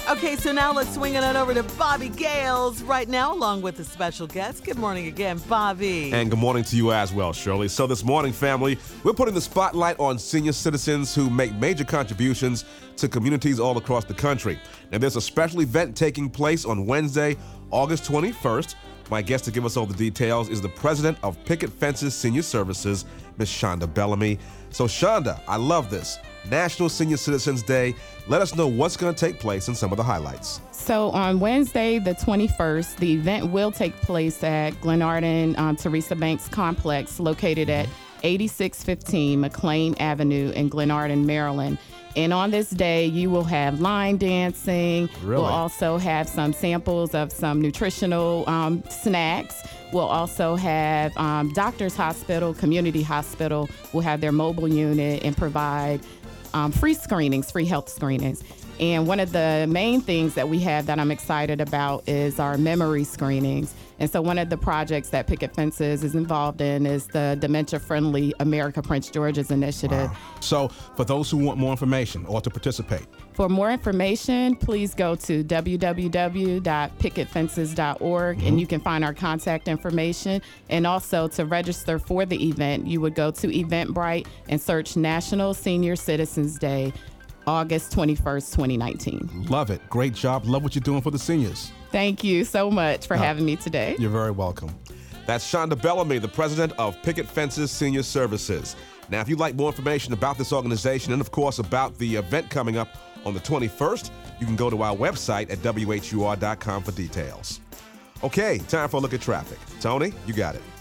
Okay, so now let's swing it on over to Bobby Gales right now, along with a special guest. Good morning again, Bobby. And good morning to you as well, Shirley. So this morning, family, we're putting the spotlight on senior citizens who make major contributions to communities all across the country. Now, there's a special event taking place on Wednesday, August 21st. My guest to give us all the details is the president of Picket Fences Senior Services, Ms. Shonda Bellamy. So, Shonda, I love this. National Senior Citizens Day. Let us know what's going to take place and some of the highlights. So on Wednesday, the 21st, the event will take place at Glenarden Teresa Banks Complex, located at 8615 McLean Avenue in Glenarden, Maryland. And on this day, you will have line dancing. Really? We'll also have some samples of some nutritional snacks. We'll also have Doctors Hospital, Community Hospital will have their mobile unit and provide free screenings, free health screenings. And one of the main things that we have that I'm excited about is our memory screenings. And so one of the projects that Picket Fences is involved in is the Dementia Friendly America Prince George's Initiative. Wow. So for those who want more information or to participate. For more information, please go to www.picketfences.org and you can find our contact information. And also to register for the event, you would go to Eventbrite and search National Senior Citizens Day, August 21st, 2019. Love it. Great job. Love what you're doing for the seniors. Thank you so much for having me today. You're very welcome. That's Shonda Bellamy, the president of Picket Fences Senior Services. Now, if you'd like more information about this organization and, of course, about the event coming up on the 21st, you can go to our website at WHUR.com for details. Okay, time for a look at traffic. Tony, you got it.